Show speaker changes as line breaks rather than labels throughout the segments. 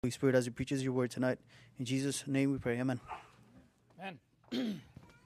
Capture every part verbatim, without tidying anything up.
Holy Spirit as He preaches your word tonight. In Jesus' name we pray. Amen.
Amen.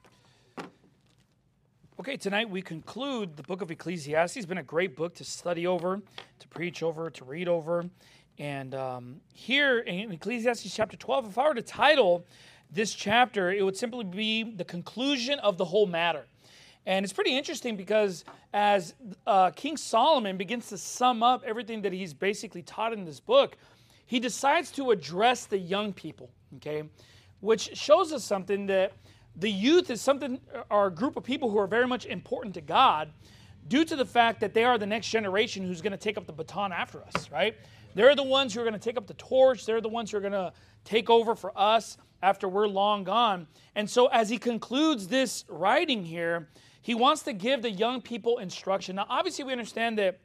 Okay, tonight we conclude the book of Ecclesiastes. It's been a great book to study over, to preach over, to read over. And um, here in Ecclesiastes chapter twelve, if I were to title this chapter, it would simply be the conclusion of the whole matter. And it's pretty interesting because as uh, King Solomon begins to sum up everything that he's basically taught in this book, he decides to address the young people, okay, which shows us something that the youth is something, are a group of people who are very much important to God due to the fact that they are the next generation who's going to take up the baton after us, right? They're the ones who are going to take up the torch. They're the ones who are going to take over for us after we're long gone. And so as he concludes this writing here, he wants to give the young people instruction. Now, obviously, we understand that,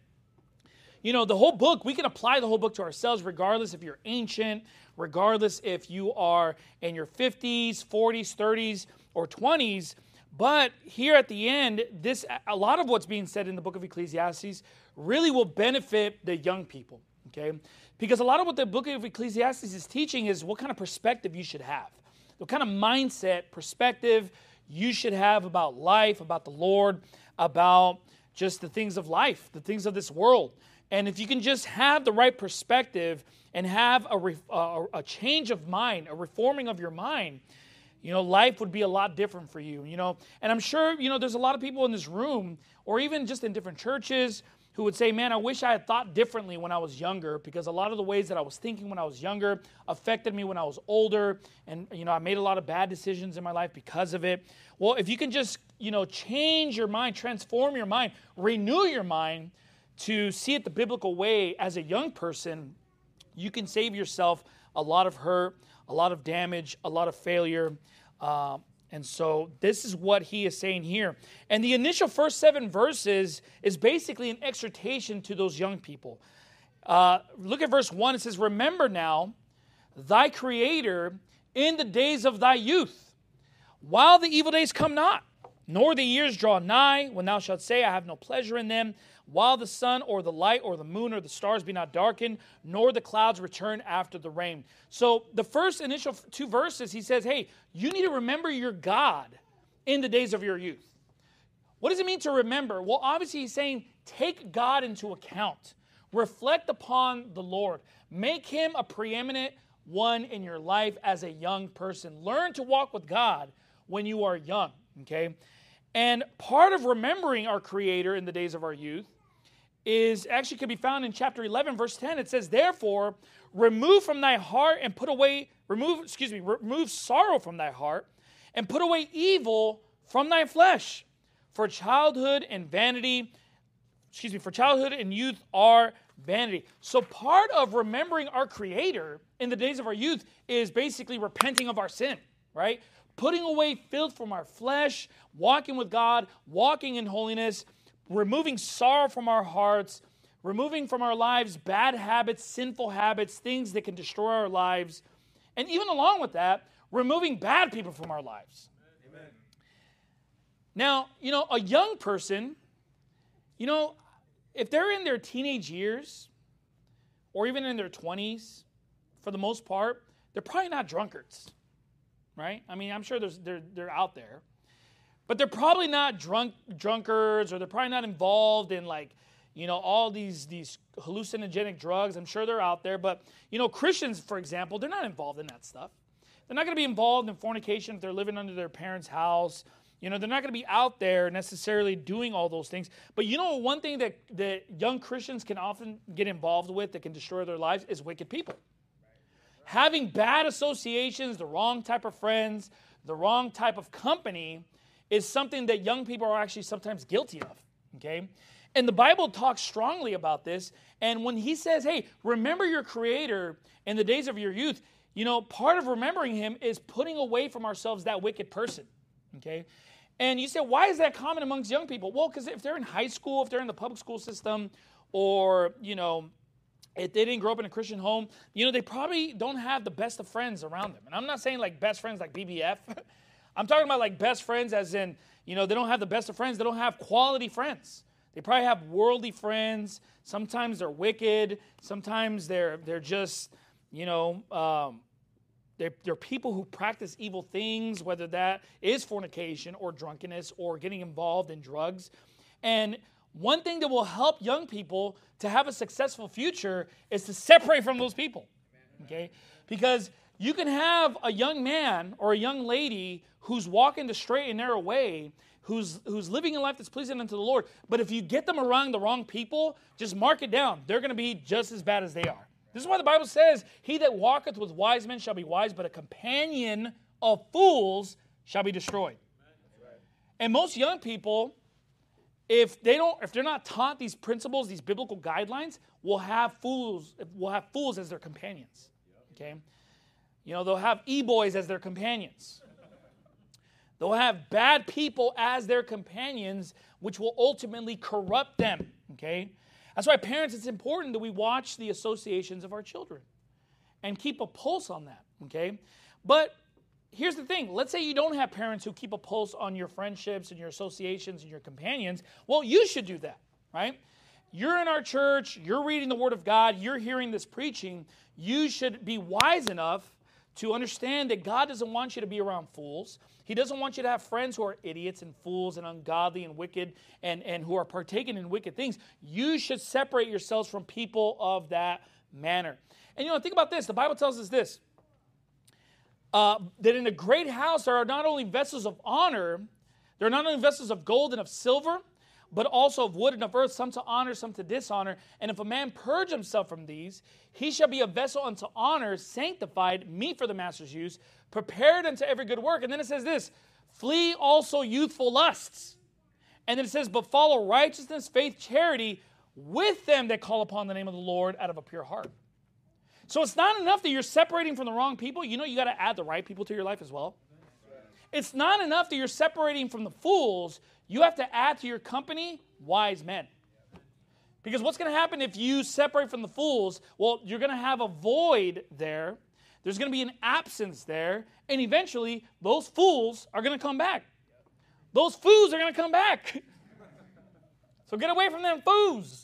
you know, the whole book, we can apply the whole book to ourselves regardless if you're ancient, regardless if you are in your fifties, forties, thirties, or twenties. But here at the end, this a lot of what's being said in the book of Ecclesiastes really will benefit the young people, okay? Because a lot of what the book of Ecclesiastes is teaching is what kind of perspective you should have, what kind of mindset, perspective you should have about life, about the Lord, about just the things of life, the things of this world. And if you can just have the right perspective and have a, re, uh, a change of mind, a reforming of your mind, you know, life would be a lot different for you, you know. And I'm sure, you know, there's a lot of people in this room or even just in different churches who would say, man, I wish I had thought differently when I was younger because a lot of the ways that I was thinking when I was younger affected me when I was older. And, you know, I made a lot of bad decisions in my life because of it. Well, if you can just, you know, change your mind, transform your mind, renew your mind, to see it the biblical way as a young person, you can save yourself a lot of hurt, a lot of damage, a lot of failure. Uh, and so this is what he is saying here. And the initial first seven verses is basically an exhortation to those young people. Uh, look at verse one. It says, remember now thy Creator in the days of thy youth, while the evil days come not, nor the years draw nigh, when thou shalt say, I have no pleasure in them, while the sun or the light or the moon or the stars be not darkened, nor the clouds return after the rain. So the first initial two verses, he says, hey, you need to remember your God in the days of your youth. What does it mean to remember? Well, obviously he's saying take God into account. Reflect upon the Lord. Make him a preeminent one in your life as a young person. Learn to walk with God when you are young, okay? And part of remembering our Creator in the days of our youth is actually can be found in chapter eleven, verse ten. It says, therefore, remove from thy heart and put away, remove, excuse me, remove sorrow from thy heart and put away evil from thy flesh. For childhood and vanity, excuse me, for childhood and youth are vanity. So part of remembering our Creator in the days of our youth is basically repenting of our sin, right? Putting away filth from our flesh, walking with God, walking in holiness, removing sorrow from our hearts, removing from our lives bad habits, sinful habits, things that can destroy our lives. And even along with that, removing bad people from our lives. Amen. Now, you know, a young person, you know, if they're in their teenage years or even in their twenties, for the most part, they're probably not drunkards. Right? I mean, I'm sure there's, they're, they're out there. But they're probably not drunk drunkards, or they're probably not involved in, like, you know, all these, these hallucinogenic drugs. I'm sure they're out there. But, you know, Christians, for example, they're not involved in that stuff. They're not going to be involved in fornication if they're living under their parents' house. You know, they're not going to be out there necessarily doing all those things. But you know, one thing that, that young Christians can often get involved with that can destroy their lives is wicked people. Having bad associations, the wrong type of friends, the wrong type of company is something that young people are actually sometimes guilty of, okay? And the Bible talks strongly about this. And when he says, hey, remember your Creator in the days of your youth, you know, part of remembering him is putting away from ourselves that wicked person, okay? And you say, why is that common amongst young people? Well, because if they're in high school, if they're in the public school system, or, you know, if they didn't grow up in a Christian home, you know, they probably don't have the best of friends around them. And I'm not saying like best friends like B B F. I'm talking about like best friends as in, you know, they don't have the best of friends. They don't have quality friends. They probably have worldly friends. Sometimes they're wicked. Sometimes they're they're just, you know, um, they're, they're people who practice evil things, whether that is fornication or drunkenness or getting involved in drugs. And one thing that will help young people to have a successful future is to separate from those people, okay? Because you can have a young man or a young lady who's walking the straight and narrow way, who's who's living a life that's pleasing unto the Lord, but if you get them around the wrong people, just mark it down. They're going to be just as bad as they are. This is why the Bible says, he that walketh with wise men shall be wise, but a companion of fools shall be destroyed. And most young people, if they don't, if they're not taught these principles, these biblical guidelines, will have fools, will have fools as their companions. Okay? You know, they'll have e-boys as their companions. They'll have bad people as their companions, which will ultimately corrupt them. Okay? That's why, parents, it's important that we watch the associations of our children and keep a pulse on that. Okay? But here's the thing. Let's say you don't have parents who keep a pulse on your friendships and your associations and your companions. Well, you should do that, right? You're in our church. You're reading the Word of God. You're hearing this preaching. You should be wise enough to understand that God doesn't want you to be around fools. He doesn't want you to have friends who are idiots and fools and ungodly and wicked and, and who are partaking in wicked things. You should separate yourselves from people of that manner. And you know, think about this. The Bible tells us this. Uh, that in a great house there are not only vessels of honor, there are not only vessels of gold and of silver, but also of wood and of earth, some to honor, some to dishonor. And if a man purge himself from these, he shall be a vessel unto honor, sanctified, meet for the master's use, prepared unto every good work. And then it says this, flee also youthful lusts. And then it says, but follow righteousness, faith, charity, with them that call upon the name of the Lord out of a pure heart. So it's not enough that you're separating from the wrong people. You know you got to add the right people to your life as well. It's not enough that you're separating from the fools. You have to add to your company wise men. Because what's going to happen if you separate from the fools? Well, you're going to have a void there. There's going to be an absence there. And eventually, those fools are going to come back. Those fools are going to come back. So get away from them fools.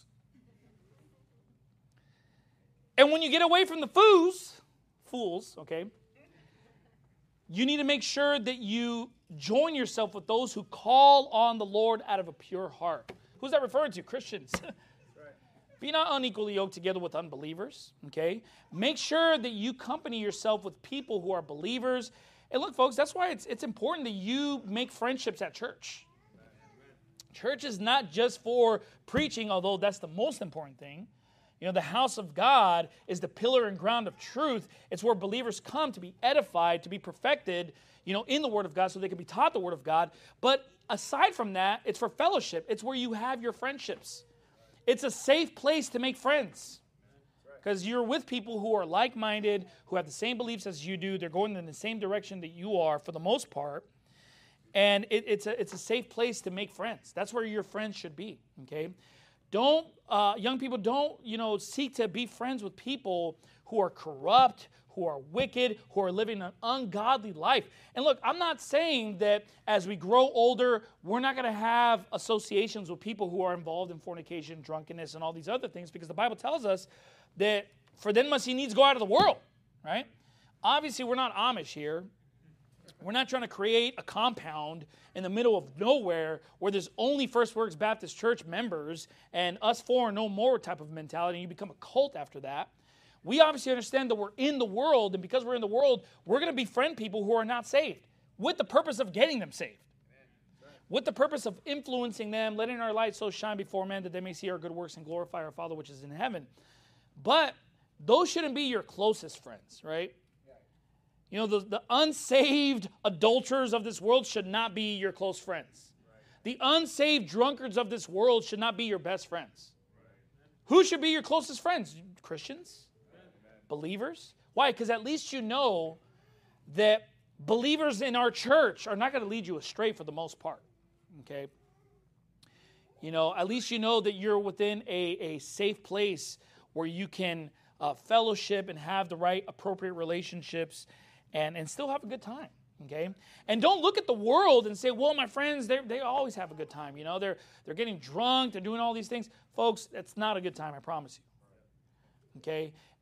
And when you get away from the fools, fools, okay, you need to make sure that you join yourself with those who call on the Lord out of a pure heart. Who's that referring to? Christians. Be not unequally yoked together with unbelievers, okay? Make sure that you accompany yourself with people who are believers. And look, folks, that's why it's, it's important that you make friendships at church. Church is not just for preaching, although that's the most important thing. You know, the house of God is the pillar and ground of truth. It's where believers come to be edified, to be perfected, you know, in the Word of God so they can be taught the Word of God. But aside from that, it's for fellowship. It's where you have your friendships. It's a safe place to make friends because you're with people who are like-minded, who have the same beliefs as you do. They're going in the same direction that you are for the most part. And it, it's, a, it's a safe place to make friends. That's where your friends should be, okay? Don't, uh, young people, don't, you know, seek to be friends with people who are corrupt, who are wicked, who are living an ungodly life. And look, I'm not saying that as we grow older, we're not going to have associations with people who are involved in fornication, drunkenness, and all these other things, because the Bible tells us that for then must he needs go out of the world, right? Obviously, we're not Amish here. We're not trying to create a compound in the middle of nowhere where there's only First Works Baptist Church members and us four and no more type of mentality, and you become a cult after that. We obviously understand that we're in the world, and because we're in the world, we're going to befriend people who are not saved with the purpose of getting them saved, with the purpose of influencing them, letting our light so shine before men that they may see our good works and glorify our Father which is in heaven. But those shouldn't be your closest friends, right? You know, the, the unsaved adulterers of this world should not be your close friends. The unsaved drunkards of this world should not be your best friends. Who should be your closest friends? Christians? Believers? Why? Because at least you know that believers in our church are not going to lead you astray for the most part. Okay? You know, at least you know that you're within a, a safe place where you can uh, fellowship and have the right appropriate relationships and, and still have a good time. Okay? And don't look at the world and say, well, my friends, they they always have a good time. You know, they're they're getting drunk, they're doing all these things. Folks, that's not a good time, I promise you. Okay?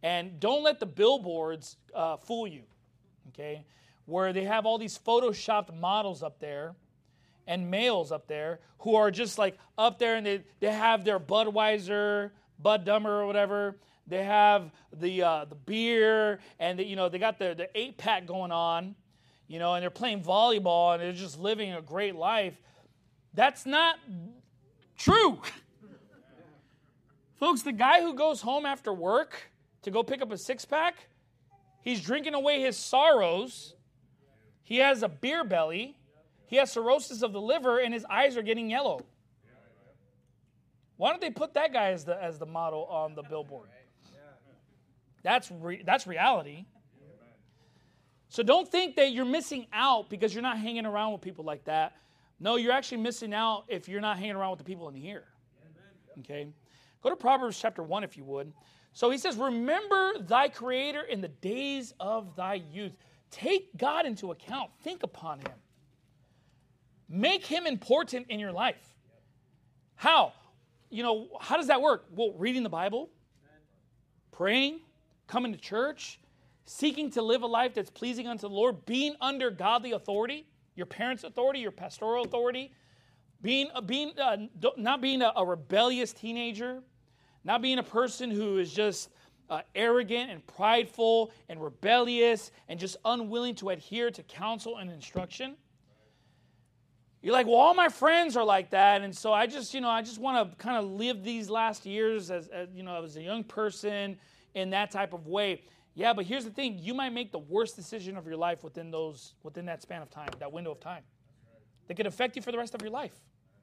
And don't let the billboards uh, fool you, okay? Where they have all these photoshopped models up there and males up there who are just like up there, and they, they have their Budweiser, Bud Dummer or whatever. They have the uh, the beer, and the, you know, they got the, the eight pack going on, you know, and they're playing volleyball, and they're just living a great life. That's not true. Folks, the guy who goes home after work to go pick up a six-pack, he's drinking away his sorrows. He has a beer belly. He has cirrhosis of the liver, and his eyes are getting yellow. Why don't they put that guy as the as the model on the billboard? That's re, that's reality. So don't think that you're missing out because you're not hanging around with people like that. No, you're actually missing out if you're not hanging around with the people in here. Okay? Go to Proverbs chapter one if you would. So he says, remember thy Creator in the days of thy youth. Take God into account. Think upon him. Make him important in your life. How? You know, how does that work? Well, reading the Bible, praying, coming to church, seeking to live a life that's pleasing unto the Lord, being under godly authority, your parents' authority, your pastoral authority, being, uh, being uh, not being a, a rebellious teenager, not being a person who is just uh, arrogant and prideful and rebellious and just unwilling to adhere to counsel and instruction. You're like, well, all my friends are like that, and so I just, you know, I just want to kind of live these last years as, as, you know, as a young person in that type of way. Yeah, but here's the thing: you might make the worst decision of your life within those, within that span of time, that window of time, that could affect you for the rest of your life.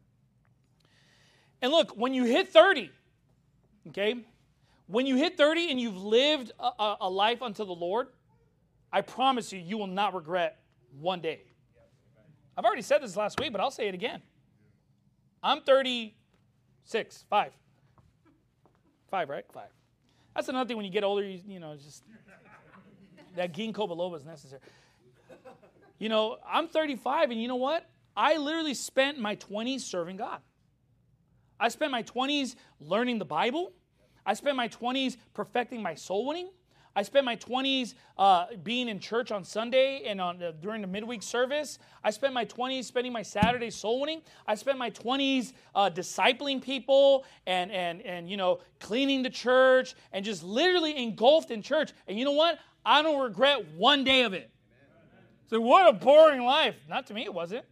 And look, when you hit thirty, okay, when you hit thirty and you've lived a, a life unto the Lord, I promise you, you will not regret one day. I've already said this last week, but I'll say it again. I'm thirty-six, five. Five, right? Five. That's another thing when you get older, you, you know, just that ginkgo biloba is necessary. You know, I'm thirty-five, and you know what? I literally spent my twenties serving God. I spent my twenties learning the Bible. I spent my twenties perfecting my soul winning. I spent my twenties uh, being in church on Sunday and on uh, during the midweek service. I spent my twenties spending my Saturday soul winning. I spent my twenties uh, discipling people and, and, and, you know, cleaning the church and just literally engulfed in church. And you know what? I don't regret one day of it. So what a boring life. Not to me, it wasn't.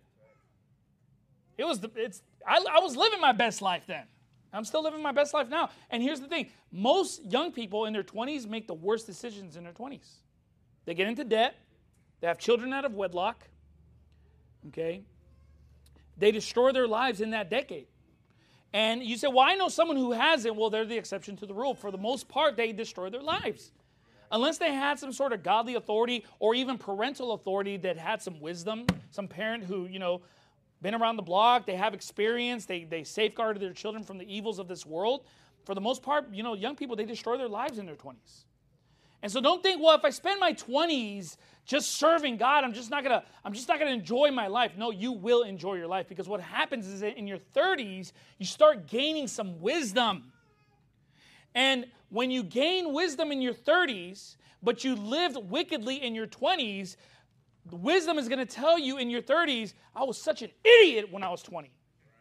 It was, the, it's, I, I was living my best life then. I'm still living my best life now. And here's the thing. Most young people in their twenties make the worst decisions in their twenties. They get into debt. They have children out of wedlock. Okay? They destroy their lives in that decade. And you say, well, I know someone who hasn't. Well, they're the exception to the rule. For the most part, they destroy their lives. Unless they had some sort of godly authority or even parental authority that had some wisdom, some parent who, you know, been around the block, they have experience, they they safeguarded their children from the evils of this world. For the most part, you know, young people, they destroy their lives in their twenties. And so don't think, well, if I spend my twenties just serving God, I'm just not gonna, I'm just not gonna enjoy my life. No, you will enjoy your life, because what happens is that in your thirties, you start gaining some wisdom. And when you gain wisdom in your thirties, but you lived wickedly in your twenties, the wisdom is going to tell you in your thirties, I was such an idiot when I was twenty.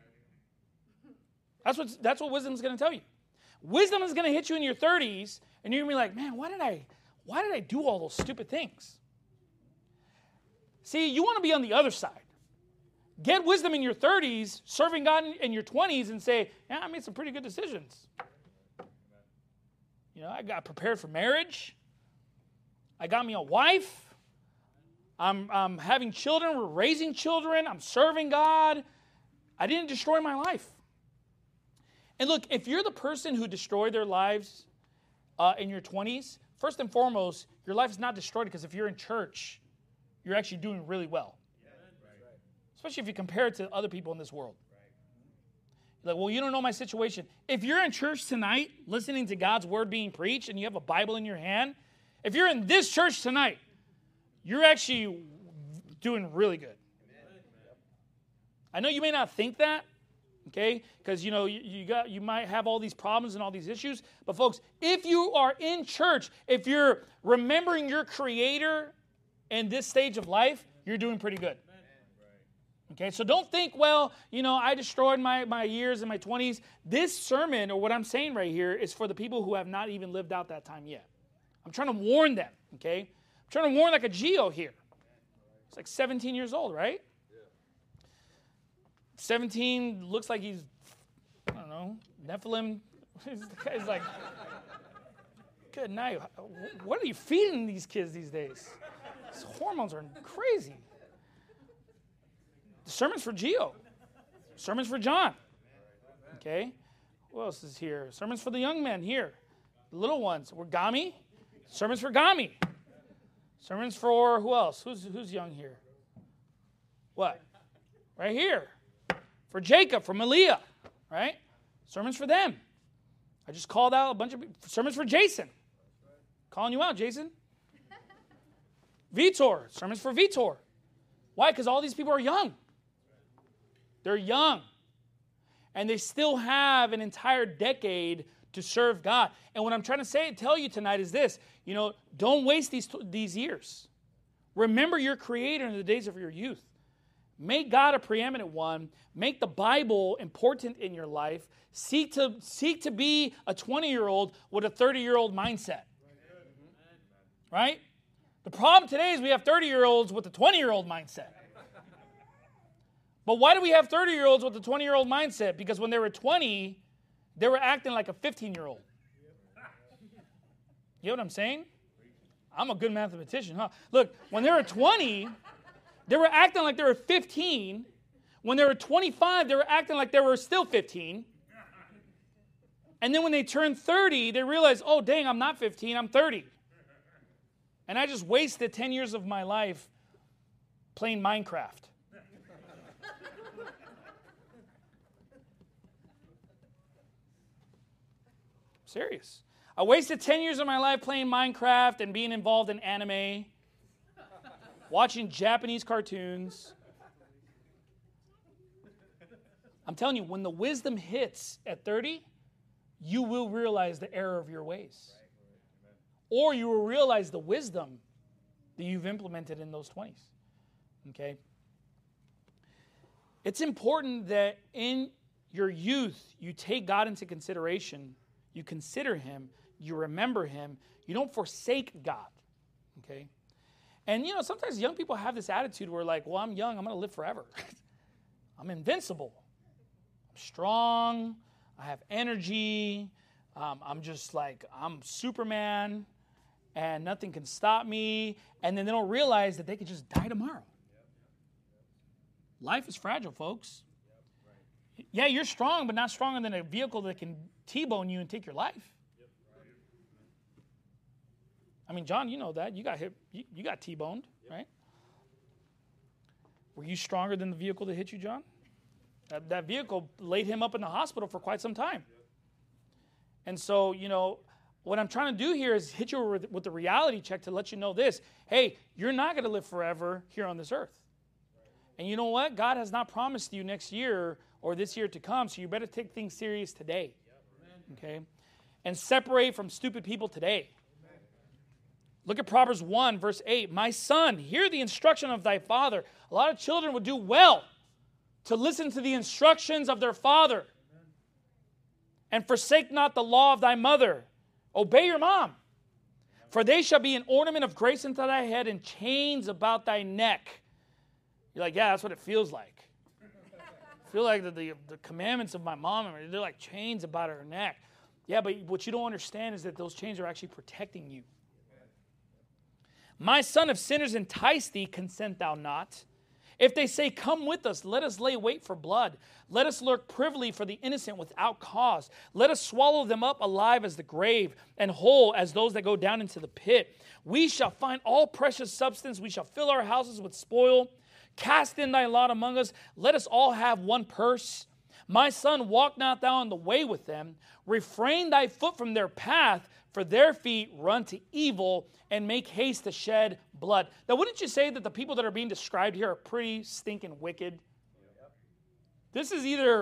That's what, that's what wisdom is going to tell you. Wisdom is going to hit you in your thirties, and you're going to be like, man, why did I, why did I do all those stupid things? See, you want to be on the other side. Get wisdom in your thirties, serving God in your twenties, and say, yeah, I made some pretty good decisions. You know, I got prepared for marriage. I got me a wife. I'm, I'm having children. We're raising children. I'm serving God. I didn't destroy my life. And look, if you're the person who destroyed their lives uh, in your twenties, first and foremost, your life is not destroyed, because if you're in church, you're actually doing really well. Especially if you compare it to other people in this world. You're like, well, you don't know my situation. If you're in church tonight, listening to God's word being preached, and you have a Bible in your hand, if you're in this church tonight, you're actually doing really good. I know you may not think that, Okay, because you know you, you got you might have all these problems and all these issues, but folks, if you are in church, if you're remembering your Creator in this stage of life, you're doing pretty good. Okay, so don't think, well, you know, I destroyed my, my years in my twenties. This sermon, or what I'm saying right here, is for the people who have not even lived out that time yet. I'm trying to warn them, okay? I'm trying to warn like a Geo here. He's like seventeen years old, right? seventeen looks like he's, I don't know, Nephilim. He's like, good night. What are you feeding these kids these days? These hormones are crazy. The sermon's for Geo. Sermon's for John. Okay? Who else is here? Sermon's for the young men here. The little ones. We're Gami. Sermon's for Gami. Sermon's for who else? Who's who's young here? What? Right here. For Jacob, for Malia, right? Sermons for them. I just called out a bunch of sermons for Jason. Calling you out, Jason. Vitor, sermons for Vitor. Why? Because all these people are young. They're young. And they still have an entire decade to serve God. And what I'm trying to say, tell you tonight is this. You know, don't waste these, these years. Remember your Creator in the days of your youth. Make God a preeminent one. Make the Bible important in your life. Seek to, seek to be a twenty-year-old with a thirty-year-old mindset. Right? The problem today is we have thirty-year-olds with a twenty-year-old mindset. But why do we have thirty-year-olds with a twenty-year-old mindset? Because when they were twenty, they were acting like a fifteen-year-old. You know what I'm saying? I'm a good mathematician, huh? Look, when they were twenty... they were acting like they were fifteen. When they were twenty-five, they were acting like they were still fifteen. And then when they turned thirty, they realized, oh, dang, I'm not fifteen, I'm thirty. And I just wasted ten years of my life playing Minecraft. Serious. I wasted ten years of my life playing Minecraft and being involved in anime. Watching Japanese cartoons. I'm telling you, when the wisdom hits at thirty, you will realize the error of your ways. Or you will realize the wisdom that you've implemented in those twenties. Okay? It's important that in your youth, you take God into consideration. You consider Him. You remember Him. You don't forsake God. Okay? And, you know, sometimes young people have this attitude where, like, well, I'm young, I'm going to live forever. I'm invincible. I'm strong. I have energy. Um, I'm just like, I'm Superman, and nothing can stop me. And then they don't realize that they could just die tomorrow. Life is fragile, folks. Yeah, you're strong, but not stronger than a vehicle that can T-bone you and take your life. I mean, John, you know that. You got hit, you, you got T-boned, yep. Right? Were you stronger than the vehicle that hit you, John? That, that vehicle laid him up in the hospital for quite some time. Yep. And so, you know, what I'm trying to do here is hit you with, with the reality check to let you know this. Hey, you're not going to live forever here on this earth. Right. And you know what? God has not promised you next year or this year to come, so you better take things serious today. Yep. Okay? And separate from stupid people today. Look at Proverbs one, verse eight. My son, hear the instruction of thy father. A lot of children would do well to listen to the instructions of their father. And forsake not the law of thy mother. Obey your mom. For they shall be an ornament of grace unto thy head and chains about thy neck. You're like, yeah, that's what it feels like. I feel like the, the, the commandments of my mom, they're like chains about her neck. Yeah, but what you don't understand is that those chains are actually protecting you. My son, if sinners entice thee, consent thou not. If they say, come with us, let us lay wait for blood. Let us lurk privily for the innocent without cause. Let us swallow them up alive as the grave, and whole as those that go down into the pit. We shall find all precious substance. We shall fill our houses with spoil. Cast in thy lot among us. Let us all have one purse. My son, walk not thou in the way with them. Refrain thy foot from their path, for their feet run to evil and make haste to shed blood. Now, wouldn't you say that the people that are being described here are pretty stinking wicked? Yep. This is either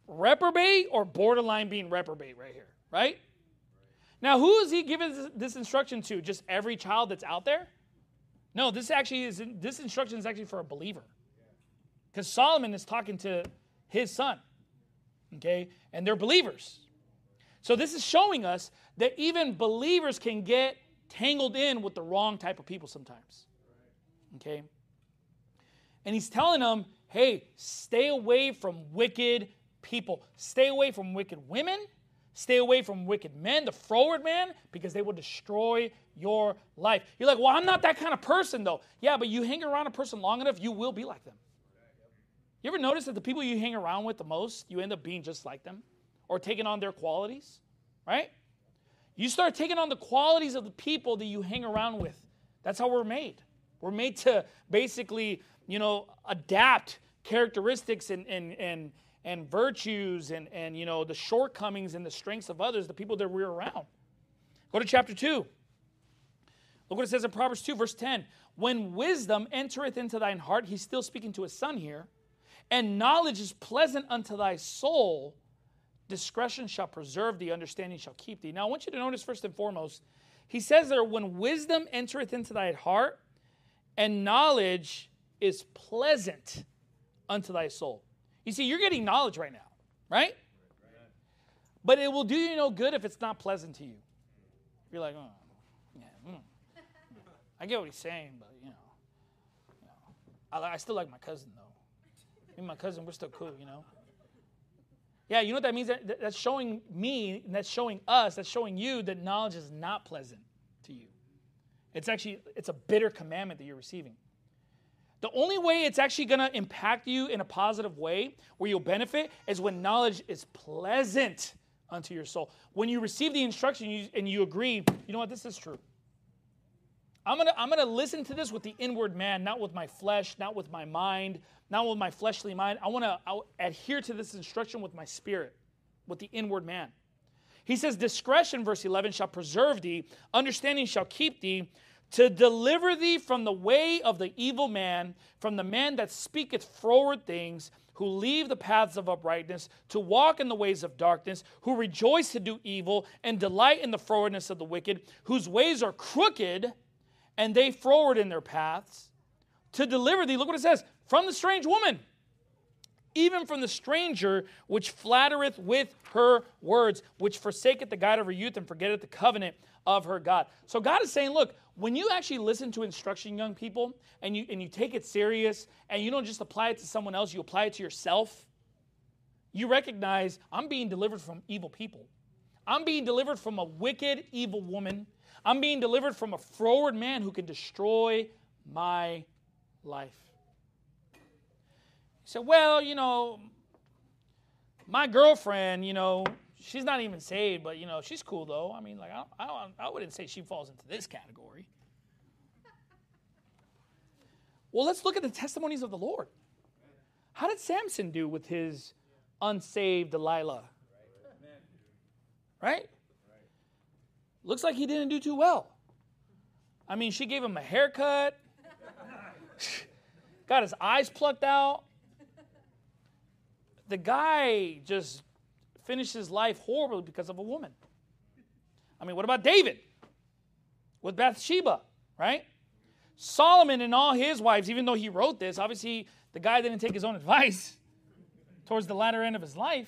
reprobate or borderline being reprobate right here, right? Now, who is he giving this, this instruction to? Just every child that's out there? No, this actually is, this instruction is actually for a believer. Because Solomon is talking to his son, okay? And they're believers. So this is showing us that even believers can get tangled in with the wrong type of people sometimes, okay? And he's telling them, hey, stay away from wicked people. Stay away from wicked women. Stay away from wicked men, the froward man, because they will destroy your life. You're like, well, I'm not that kind of person, though. Yeah, but you hang around a person long enough, you will be like them. You ever notice that the people you hang around with the most, you end up being just like them or taking on their qualities, right? You start taking on the qualities of the people that you hang around with. That's how we're made. We're made to basically, you know, adapt characteristics and and and and virtues and, and, you know, the shortcomings and the strengths of others, the people that we're around. Go to chapter two. Look what it says in Proverbs two, verse ten. When wisdom entereth into thine heart, he's still speaking to his son here, and knowledge is pleasant unto thy soul, discretion shall preserve thee, understanding shall keep thee. Now, I want you to notice first and foremost, he says there, when wisdom entereth into thy heart, and knowledge is pleasant unto thy soul. You see, you're getting knowledge right now, right? But it will do you no good if it's not pleasant to you. You're like, oh, yeah, mm. I get what he's saying, but, you know, you know I, I still like my cousin, though. Me and my cousin, we're still cool, you know. Yeah, you know what that means? That, that's showing me, and that's showing us, that's showing you that knowledge is not pleasant to you. It's actually, it's a bitter commandment that you're receiving. The only way it's actually going to impact you in a positive way, where you'll benefit, is when knowledge is pleasant unto your soul. When you receive the instruction you, and you agree, you know what, this is true. I'm going to I'm gonna listen to this with the inward man, not with my flesh, not with my mind, not with my fleshly mind. I want to adhere to this instruction with my spirit, with the inward man. He says, discretion, verse eleven, shall preserve thee, understanding shall keep thee, to deliver thee from the way of the evil man, from the man that speaketh froward things, who leave the paths of uprightness, to walk in the ways of darkness, who rejoice to do evil, and delight in the frowardness of the wicked, whose ways are crooked, and they froward in their paths. To deliver thee, look what it says, from the strange woman, even from the stranger which flattereth with her words, which forsaketh the guide of her youth and forgetteth the covenant of her God. So God is saying, look, when you actually listen to instruction, young people, and you and you take it serious, and you don't just apply it to someone else, you apply it to yourself, you recognize, I'm being delivered from evil people. I'm being delivered from a wicked, evil woman. I'm being delivered from a froward man who can destroy my life. He said, well, you know, my girlfriend, you know, she's not even saved, but, you know, she's cool, though. I mean, like, I, I, I wouldn't say she falls into this category. Well, let's look at the testimonies of the Lord. How did Samson do with his unsaved Delilah? Right? Looks like he didn't do too well. I mean, she gave him a haircut, got his eyes plucked out. The guy just finished his life horribly because of a woman. I mean, what about David with Bathsheba, right? Solomon and all his wives, even though he wrote this, obviously the guy didn't take his own advice towards the latter end of his life.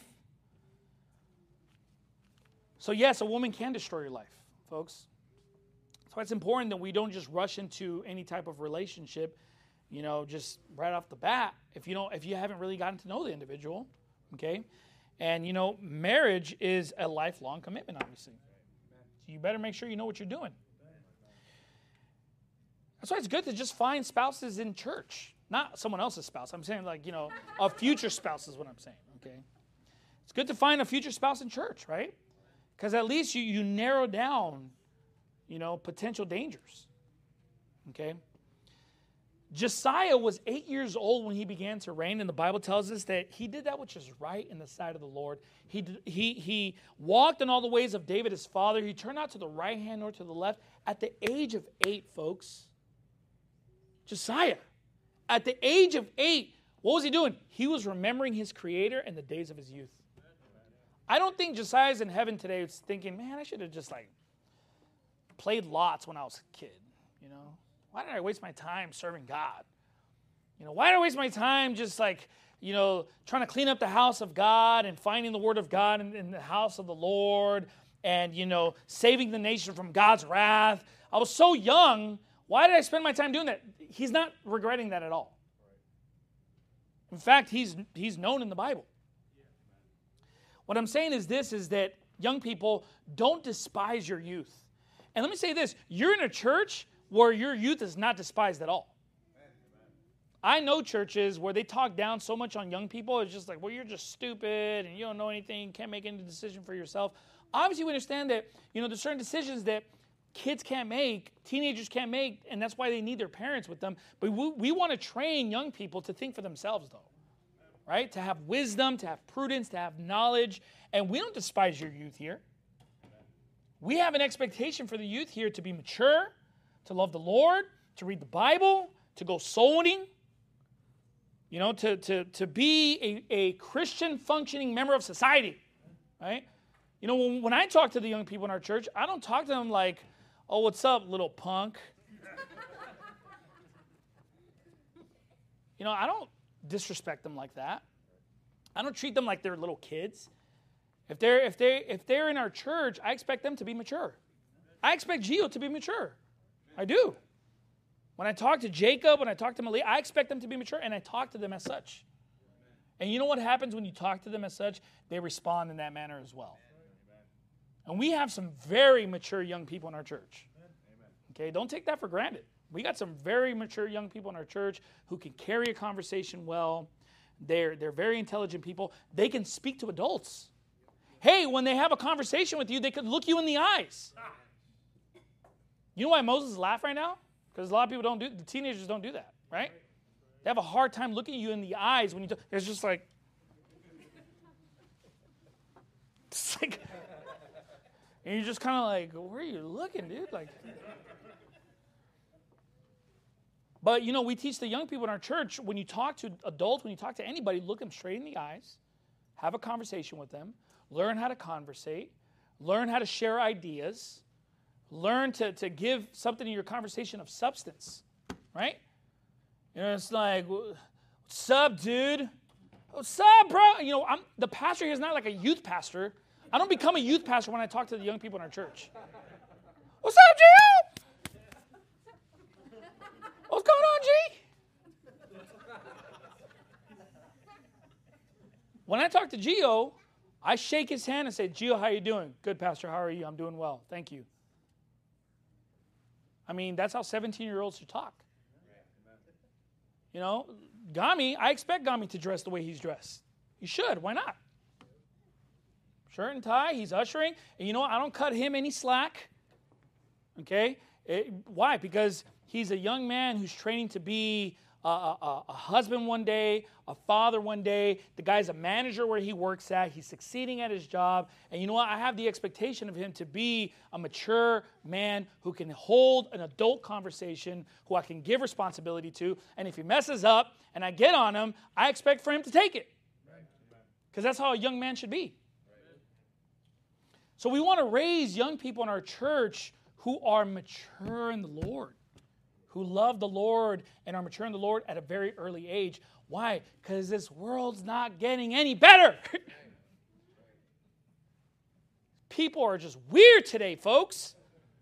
So yes, a woman can destroy your life, folks. That's why it's important that we don't just rush into any type of relationship, you know, just right off the bat, if you don't, if you haven't really gotten to know the individual, okay? And, you know, marriage is a lifelong commitment, obviously. So you better make sure you know what you're doing. That's why it's good to just find spouses in church, not someone else's spouse. I'm saying, like, you know, a future spouse is what I'm saying, okay? It's good to find a future spouse in church, right? Because at least you, you narrow down, you know, potential dangers, okay? Josiah was eight years old when he began to reign, and the Bible tells us that he did that which is right in the sight of the Lord. He did, he he walked in all the ways of David his father. He turned not to the right hand nor to the left. At the age of eight, folks, Josiah, at the age of eight, what was he doing? He was remembering his Creator and the days of his youth. I don't think Josiah's in heaven today is thinking, man, I should have just like played lots when I was a kid, you know? Why did I waste my time serving God? You know, why did I waste my time just like, you know, trying to clean up the house of God and finding the word of God in, in the house of the Lord and, you know, saving the nation from God's wrath? I was so young. Why did I spend my time doing that? He's not regretting that at all. In fact, he's he's known in the Bible. What I'm saying is this, is that young people, don't despise your youth. And let me say this, you're in a church where your youth is not despised at all. I know churches where they talk down so much on young people, it's just like, well, you're just stupid and you don't know anything, can't make any decision for yourself. Obviously, we understand that, you know, there's certain decisions that kids can't make, teenagers can't make, and that's why they need their parents with them. But we, we want to train young people to think for themselves, though. Right? To have wisdom, to have prudence, to have knowledge. And we don't despise your youth here. We have an expectation for the youth here to be mature, to love the Lord, to read the Bible, to go soul winning, you know, to, to, to be a, a Christian functioning member of society. Right? You know, when, when I talk to the young people in our church, I don't talk to them like, oh, what's up, little punk? You know, I don't disrespect them like that. I don't treat them like they're little kids. If they're if they if they're in our church, I expect them to be mature. I expect Gio to be mature. I do. When I talk to Jacob, when I talk to Malia, I expect them to be mature, and I talk to them as such. And you know what happens when you talk to them as such? They respond in that manner as well. And we have some very mature young people in our church. Okay, don't take that for granted. We got some very mature young people in our church who can carry a conversation well. They're, they're very intelligent people. They can speak to adults. Hey, when they have a conversation with you, they could look you in the eyes. You know why Moses laughed right now? Because a lot of people don't do, the teenagers don't do that, right? They have a hard time looking you in the eyes when you talk. It's just like, it's like, and you're just kind of like, where are you looking, dude? Like, but, you know, we teach the young people in our church, when you talk to adults, when you talk to anybody, look them straight in the eyes, have a conversation with them, learn how to conversate, learn how to share ideas, learn to, to give something in your conversation of substance, right? You know, it's like, what's up, dude? What's up, bro? You know, I'm, the pastor here is not like a youth pastor. I don't become a youth pastor when I talk to the young people in our church. What's up, Gio? What's going on, G? When I talk to Gio, I shake his hand and say, Gio, how you doing? Good, Pastor. How are you? I'm doing well. Thank you. I mean, that's how seventeen-year-olds should talk. You know, Gami, I expect Gami to dress the way he's dressed. He should. Why not? Shirt and tie. He's ushering. And you know what? I don't cut him any slack. Okay? It, why? Because he's a young man who's training to be a, a, a husband one day, a father one day. The guy's a manager where he works at. He's succeeding at his job. And you know what? I have the expectation of him to be a mature man who can hold an adult conversation, who I can give responsibility to. And if he messes up and I get on him, I expect for him to take it. Because that's how a young man should be. So we want to raise young people in our church who are mature in the Lord, who love the Lord and are mature in the Lord at a very early age. Why? Because this world's not getting any better. People are just weird today, folks.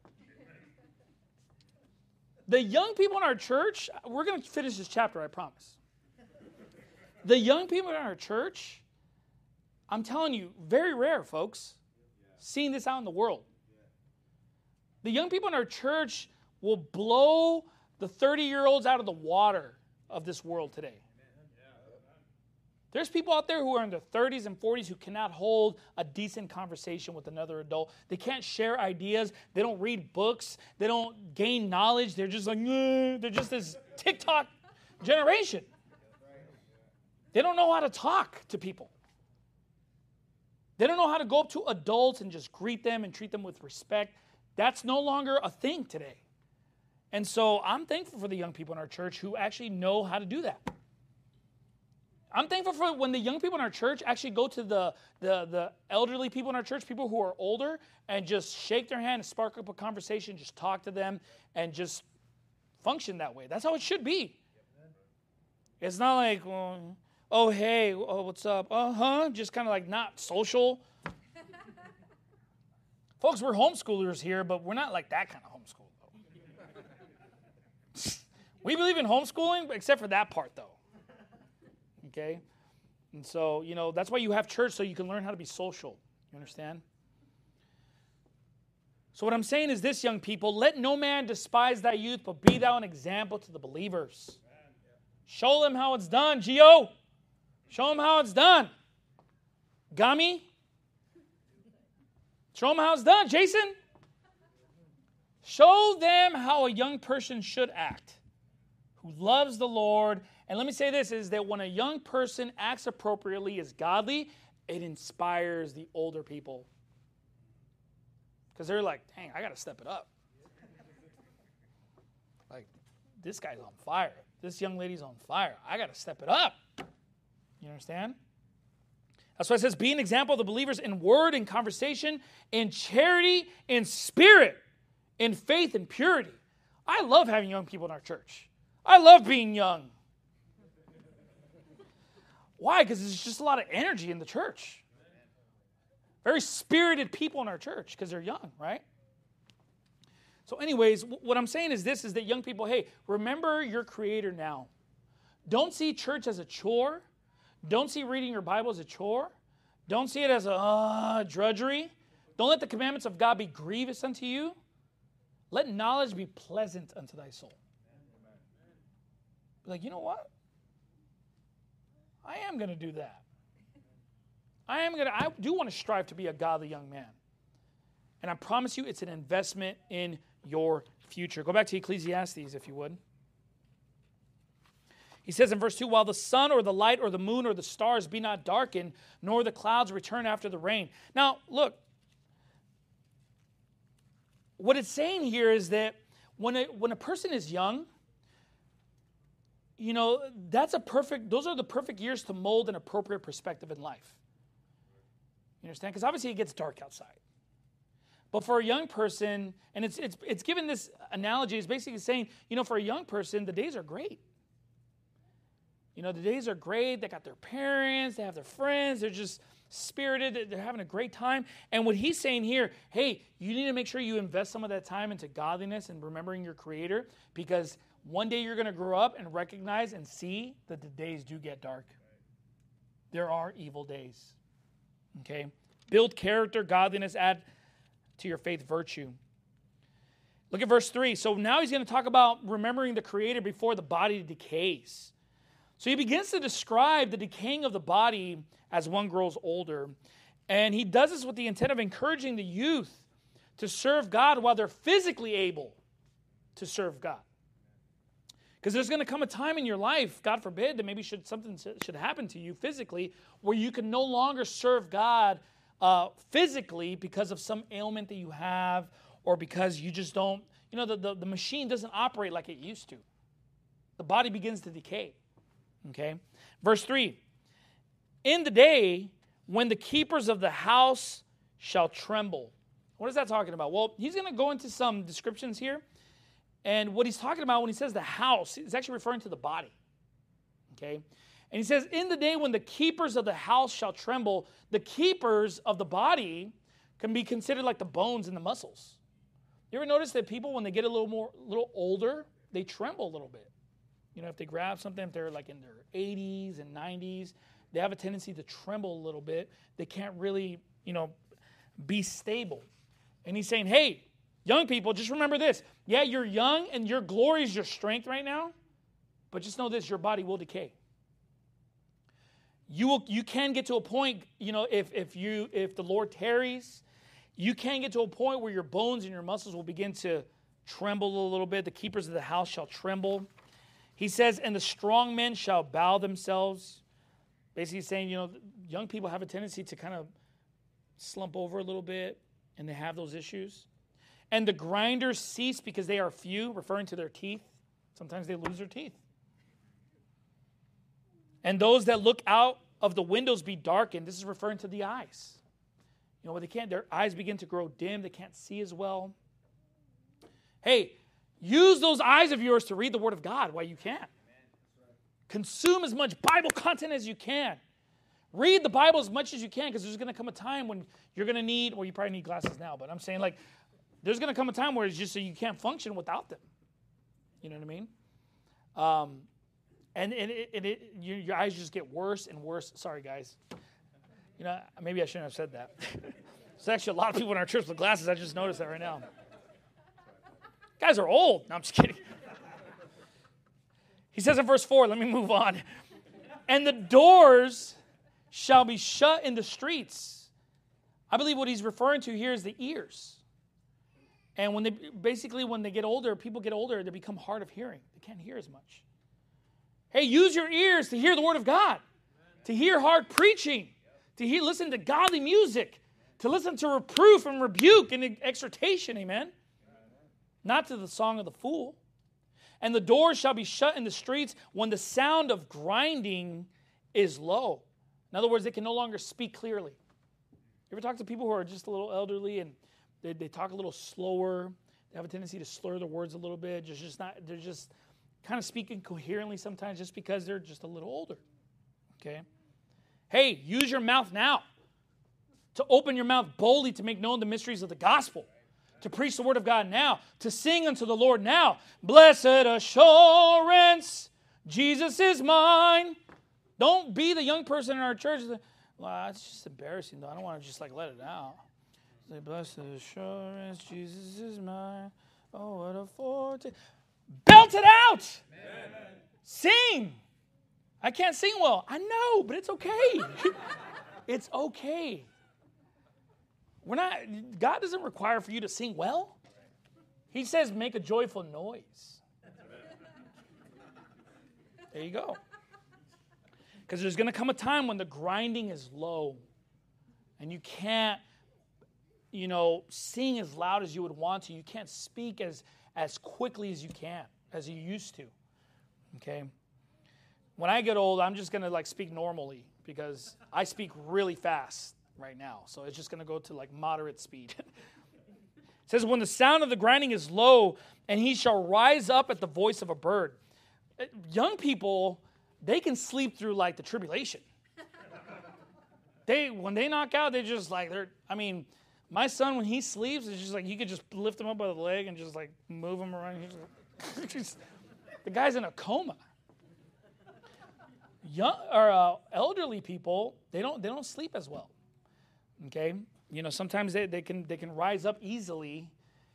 The young people in our church, we're going to finish this chapter, I promise. The young people in our church, I'm telling you, very rare, folks, seeing this out in the world. The young people in our church will blow the thirty-year-olds out of the water of this world today. There's people out there who are in their thirties and forties who cannot hold a decent conversation with another adult. They can't share ideas. They don't read books. They don't gain knowledge. They're just like, eh. They're just this TikTok generation. They don't know how to talk to people. They don't know how to go up to adults and just greet them and treat them with respect. That's no longer a thing today. And so I'm thankful for the young people in our church who actually know how to do that. I'm thankful for when the young people in our church actually go to the, the, the elderly people in our church, people who are older, and just shake their hand and spark up a conversation, just talk to them, and just function that way. That's how it should be. It's not like, well, oh, hey, oh, what's up? Uh-huh, just kind of like not social. Folks, we're homeschoolers here, but we're not like that kind of homeschool, though. We believe in homeschooling, except for that part, though. Okay? And so, you know, that's why you have church, so you can learn how to be social. You understand? So what I'm saying is this, young people, let no man despise thy youth, but be thou an example to the believers. Show them how it's done, Gio. Show them how it's done. Gami. Show them how it's done, Jason. Show them how a young person should act, who loves the Lord. And let me say this, is that when a young person acts appropriately, is godly, it inspires the older people. Because they're like, dang, I got to step it up. Like, this guy's on fire. This young lady's on fire. I got to step it up. You understand? That's why it says, be an example of the believers in word, in conversation, in charity, in spirit, in faith, and purity. I love having young people in our church. I love being young. Why? Because there's just a lot of energy in the church. Very spirited people in our church because they're young, right? So anyways, what I'm saying is this, is that young people, hey, remember your Creator now. Don't see church as a chore. Don't see reading your Bible as a chore. Don't see it as a uh, drudgery. Don't let the commandments of God be grievous unto you. Let knowledge be pleasant unto thy soul. Be like, you know what? I am going to do that. I am going to, I do want to strive to be a godly young man. And I promise you, it's an investment in your future. Go back to Ecclesiastes, if you would. He says in verse two, while the sun or the light or the moon or the stars be not darkened, nor the clouds return after the rain. Now, look, what it's saying here is that when a, when a person is young, you know, that's a perfect, those are the perfect years to mold an appropriate perspective in life. You understand? Because obviously it gets dark outside. But for a young person, and it's it's it's given this analogy, it's basically saying, you know, for a young person, the days are great. You know, the days are great. They got their parents, they have their friends, they're just spirited, they're having a great time. And what he's saying here, hey, you need to make sure you invest some of that time into godliness and remembering your Creator, because one day you're going to grow up and recognize and see that the days do get dark. There are evil days. Okay? Build character, godliness, add to your faith virtue. Look at verse three. So now he's going to talk about remembering the Creator before the body decays. So he begins to describe the decaying of the body as one grows older. And he does this with the intent of encouraging the youth to serve God while they're physically able to serve God. Because there's going to come a time in your life, God forbid, that maybe should, something should happen to you physically, where you can no longer serve God uh, physically because of some ailment that you have, or because you just don't, you know, the, the, the machine doesn't operate like it used to. The body begins to decay. Okay? Verse three, in the day when the keepers of the house shall tremble. What is that talking about? Well, he's going to go into some descriptions here. And what he's talking about when he says the house, he's actually referring to the body. Okay? And he says, in the day when the keepers of the house shall tremble, the keepers of the body can be considered like the bones and the muscles. You ever notice that people, when they get a little more, a little older, they tremble a little bit? You know, if they grab something, if they're like in their eighties and nineties, they have a tendency to tremble a little bit. They can't really, you know, be stable. And he's saying, hey, young people, just remember this. Yeah, you're young and your glory is your strength right now, but just know this, your body will decay. You will, you can get to a point, you know, if if you if the Lord tarries, you can get to a point where your bones and your muscles will begin to tremble a little bit. The keepers of the house shall tremble. He says, and the strong men shall bow themselves. Basically saying, you know, young people have a tendency to kind of slump over a little bit, and they have those issues. And the grinders cease because they are few, referring to their teeth. Sometimes they lose their teeth. And those that look out of the windows be darkened. This is referring to the eyes. You know, when they can't, their eyes begin to grow dim. They can't see as well. Hey, use those eyes of yours to read the Word of God while you can. Consume as much Bible content as you can. Read the Bible as much as you can, because there's going to come a time when you're going to need, well, you probably need glasses now, but I'm saying, like, there's going to come a time where it's just so you can't function without them. You know what I mean? Um, and and, it, and it, your, your eyes just get worse and worse. Sorry, guys. You know, maybe I shouldn't have said that. There's actually a lot of people in our church with glasses. I just noticed that right now. Guys are old. No, I'm just kidding. He says in verse four, let me move on. And the doors shall be shut in the streets. I believe what he's referring to here is the ears. And when they basically when they get older, people get older, they become hard of hearing. They can't hear as much. Hey, use your ears to hear the Word of God, to hear hard preaching, to hear listen to godly music, to listen to reproof and rebuke and exhortation, amen? Not to the song of the fool. And the doors shall be shut in the streets when the sound of grinding is low. In other words, they can no longer speak clearly. You ever talk to people who are just a little elderly and they, they talk a little slower? They have a tendency to slur their words a little bit. Just, just not, they're just kind of speaking coherently sometimes just because they're just a little older. Okay? Hey, use your mouth now to open your mouth boldly to make known the mysteries of the gospel, to preach the Word of God now, to sing unto the Lord now. Blessed assurance, Jesus is mine. Don't be the young person in our church. Well, it's just embarrassing, though. I don't want to just like let it out. Say, blessed assurance, Jesus is mine. Oh, what a forte. Belt it out. Amen. Sing. I can't sing well. I know, but it's okay. It's okay. We're not, God doesn't require for you to sing well. He says make a joyful noise. There you go. Because there's going to come a time when the grinding is low and you can't, you know, sing as loud as you would want to. You can't speak as, as quickly as you can, as you used to. Okay? When I get old, I'm just going to like speak normally because I speak really fast right now. So it's just going to go to like moderate speed. It says, when the sound of the grinding is low, and he shall rise up at the voice of a bird. Young people, they can sleep through like the tribulation. They when they knock out, they just like they're. I mean, my son when he sleeps, it's just like you could just lift him up by the leg and just like move him around. He's just, the guy's in a coma. Young or uh, elderly people, they don't they don't sleep as well. Okay, you know sometimes they, they can they can rise up easily.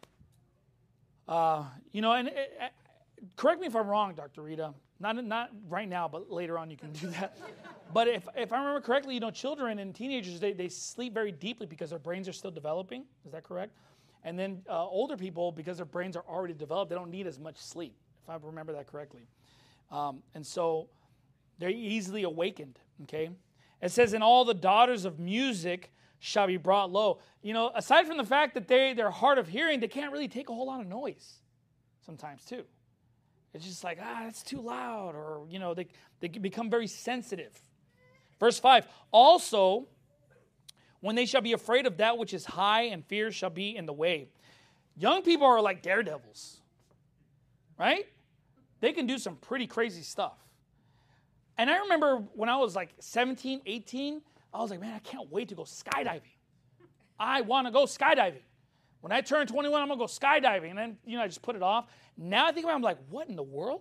Uh, you know, and it, it, correct me if I'm wrong, Doctor Rita. Not not right now, but later on you can do that. But if if I remember correctly, you know, children and teenagers they, they sleep very deeply because their brains are still developing. Is that correct? And then uh, older people, because their brains are already developed, they don't need as much sleep. If I remember that correctly, um, and so they're easily awakened. Okay, it says, "And all the daughters of music shall be brought low." You know, aside from the fact that they they're hard of hearing, they can't really take a whole lot of noise sometimes too. It's just like, ah, it's too loud, or, you know, they, they become very sensitive. Verse five, also, when they shall be afraid of that which is high, and fear shall be in the way. Young people are like daredevils, right? They can do some pretty crazy stuff. And I remember when I was like seventeen, eighteen, I was like, man, I can't wait to go skydiving. I want to go skydiving. When I turn twenty-one, I'm going to go skydiving. And then, you know, I just put it off. Now I think about it, I'm like, what in the world?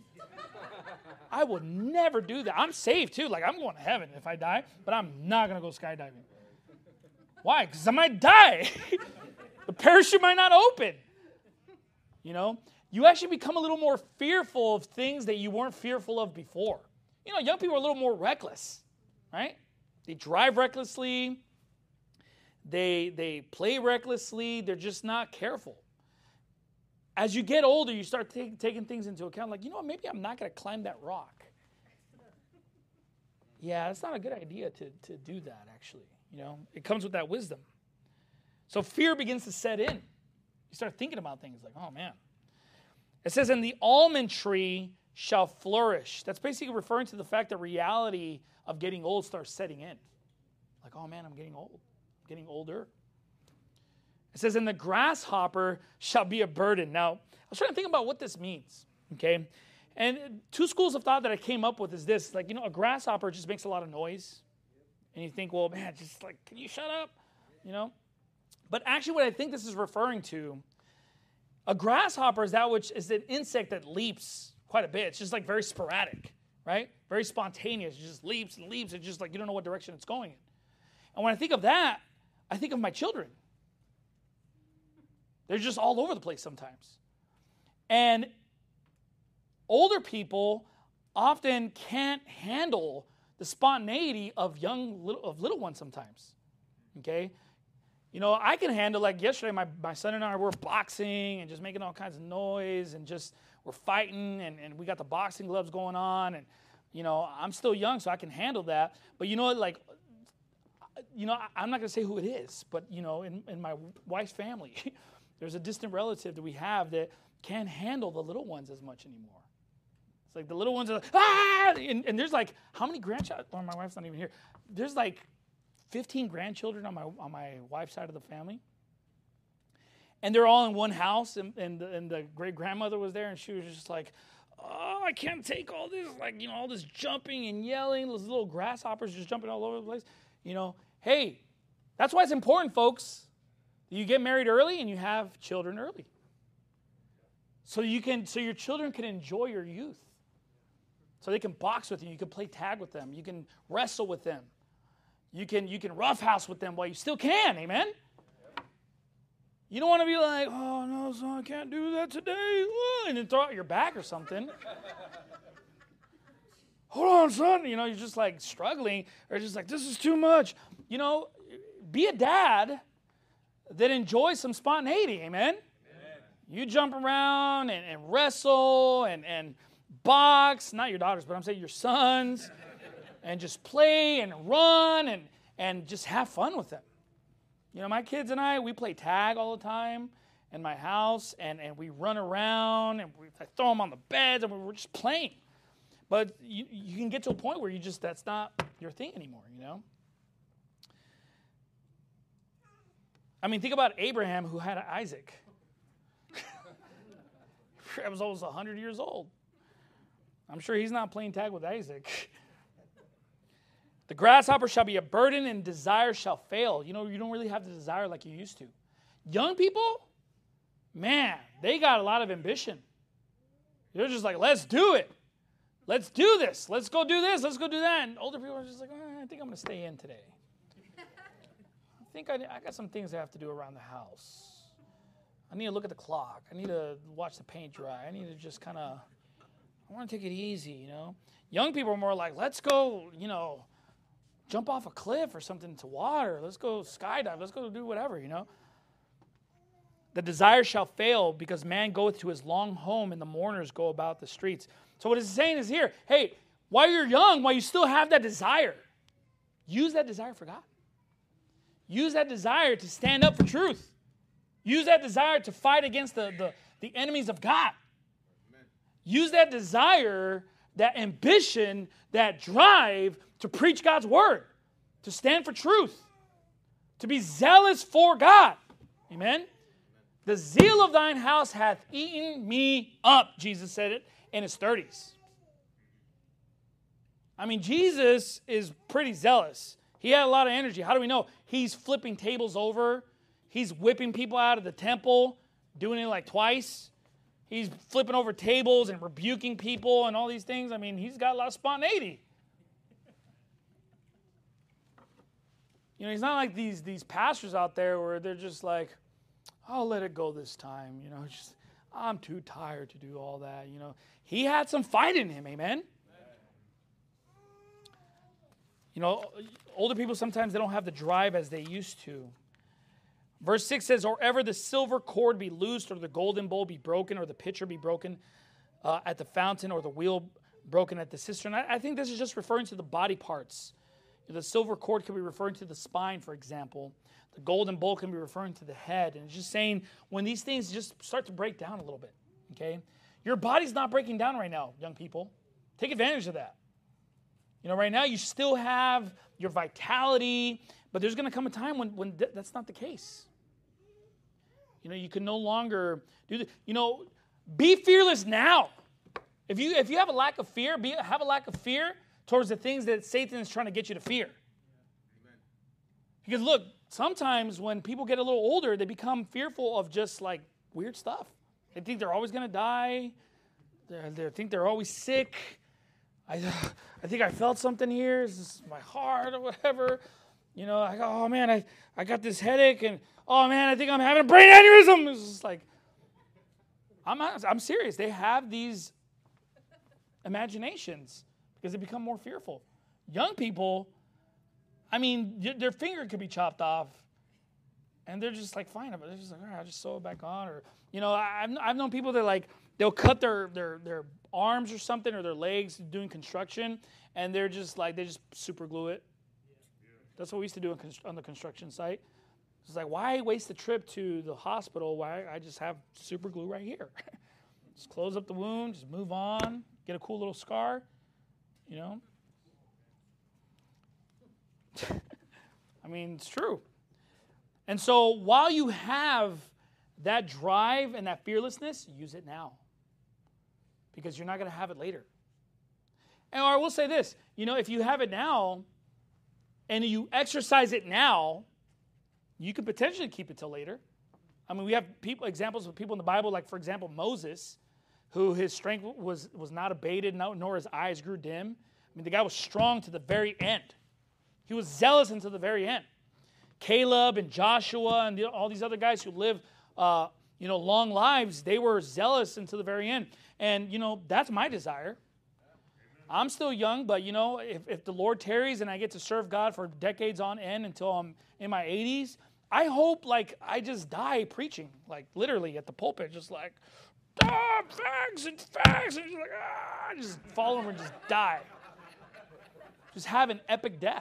I would never do that. I'm saved, too. Like, I'm going to heaven if I die, but I'm not going to go skydiving. Why? Because I might die. The parachute might not open. You know? You actually become a little more fearful of things that you weren't fearful of before. You know, young people are a little more reckless, right? They drive recklessly. They they play recklessly. They're just not careful. As you get older, you start take, taking things into account. Like, you know what, maybe I'm not going to climb that rock. Yeah, it's not a good idea to, to do that, actually. You know, it comes with that wisdom. So fear begins to set in. You start thinking about things like, oh, man. It says, and the almond tree shall flourish. That's basically referring to the fact that reality of getting old starts setting in. Like, oh man, I'm getting old. I'm getting older. It says, and the grasshopper shall be a burden. Now, I was trying to think about what this means, okay? And two schools of thought that I came up with is this. Like, you know, a grasshopper just makes a lot of noise. And you think, well, man, just like, can you shut up? You know? But actually what I think this is referring to, a grasshopper is that which is an insect that leaps quite a bit. It's just like very sporadic, right? Very spontaneous. It just leaps and leaps. It's just like you don't know what direction it's going in. And when I think of that, I think of my children. They're just all over the place sometimes. And older people often can't handle the spontaneity of young little, of little ones sometimes. Okay? You know, I can handle, like yesterday, my, my son and I were boxing and just making all kinds of noise and just we're fighting and, and we got the boxing gloves going on and, you know, I'm still young so I can handle that. But you know what, like, you know, I, I'm not going to say who it is, but, you know, in, in my wife's family, there's a distant relative that we have that can't handle the little ones as much anymore. It's like the little ones are like, ah! And, and there's like, how many grandchildren? Oh, my wife's not even here. There's like fifteen grandchildren on my on my wife's side of the family. And they're all in one house, and, and, the, and the great-grandmother was there, and she was just like, oh, I can't take all this, like, you know, all this jumping and yelling, those little grasshoppers just jumping all over the place. You know, hey, that's why it's important, folks, that you get married early and you have children early. So you can, so your children can enjoy your youth. So they can box with you, you can play tag with them, you can wrestle with them. You can, you can roughhouse with them while you still can, amen? You don't want to be like, oh, no, son, I can't do that today, and then throw out your back or something. Hold on, son. You know, you're just like struggling, or just like, this is too much. You know, be a dad that enjoys some spontaneity, amen? Amen. You jump around and, and wrestle and, and box, not your daughters, but I'm saying your sons, and just play and run and, and just have fun with them. You know, my kids and I, we play tag all the time in my house, and, and we run around, and we, I throw them on the beds, and we're just playing. But you, you can get to a point where you just, that's not your thing anymore, you know? I mean, think about Abraham who had Isaac. He was almost one hundred years old. I'm sure he's not playing tag with Isaac. The grasshopper shall be a burden and desire shall fail. You know, you don't really have the desire like you used to. Young people, man, they got a lot of ambition. They're just like, let's do it. Let's do this. Let's go do this. Let's go do that. And older people are just like, oh, I think I'm going to stay in today. I think I, I got some things I have to do around the house. I need to look at the clock. I need to watch the paint dry. I need to just kind of, I want to take it easy, you know. Young people are more like, let's go, you know, jump off a cliff or something into water. Let's go skydive. Let's go do whatever, you know. The desire shall fail because man goeth to his long home and the mourners go about the streets. So what it's saying is here, hey, while you're young, while you still have that desire, use that desire for God. Use that desire to stand up for truth. Use that desire to fight against the, the, the enemies of God. Amen. Use that desire, that ambition, that drive to preach God's word, to stand for truth, to be zealous for God. Amen? The zeal of thine house hath eaten me up, Jesus said it in his thirties. I mean, Jesus is pretty zealous. He had a lot of energy. How do we know? He's flipping tables over. He's whipping people out of the temple, doing it like twice. He's flipping over tables and rebuking people and all these things. I mean, he's got a lot of spontaneity. You know, he's not like these, these pastors out there where they're just like, I'll let it go this time. You know, just I'm too tired to do all that. You know, he had some fight in him, amen? You know, older people sometimes they don't have the drive as they used to. Verse six says, or ever the silver cord be loosed, or the golden bowl be broken, or the pitcher be broken uh, at the fountain, or the wheel broken at the cistern. I, I think this is just referring to the body parts. The silver cord could be referring to the spine, for example. The golden bowl can be referring to the head. And it's just saying when these things just start to break down a little bit, okay? Your body's not breaking down right now, young people. Take advantage of that. You know, right now you still have your vitality, but there's going to come a time when, when th- that's not the case. You know, you can no longer do the, you know, be fearless now. If you if you have a lack of fear, be have a lack of fear towards the things that Satan is trying to get you to fear. Amen. Because look, sometimes when people get a little older, they become fearful of just like weird stuff. They think they're always going to die. They're, they think they're always sick. I, I think I felt something here. Is this my heart or whatever? You know, I go, oh man, I, I got this headache, and oh man, I think I'm having a brain aneurysm. It's just like, I'm not, I'm serious. They have these imaginations because they become more fearful. Young people, I mean, their finger could be chopped off, and they're just like, fine, but they're just like, all right, I'll just sew it back on. Or, you know, I've, I've known people that like, they'll cut their, their, their arms or something, or their legs doing construction, and they're just like, they just super glue it. That's what we used to do on the construction site. It's like, why waste the trip to the hospital? Why I just have super glue right here. Just close up the wound, just move on, get a cool little scar, you know. I mean, it's true. And so while you have that drive and that fearlessness, use it now. Because you're not going to have it later. And I will say this, you know, if you have it now and you exercise it now, you could potentially keep it till later. I mean, we have people examples of people in the Bible, like, for example, Moses, who his strength was, was not abated, nor his eyes grew dim. I mean, the guy was strong to the very end. He was zealous until the very end. Caleb and Joshua and the, all these other guys who live, uh, you know, long lives, they were zealous until the very end. And, you know, that's my desire. I'm still young, but, you know, if, if the Lord tarries and I get to serve God for decades on end until I'm in my eighties, I hope, like, I just die preaching, like, literally at the pulpit, just like, ah, fags and fags, and just like, ah, just fall over and just die. Just have an epic death.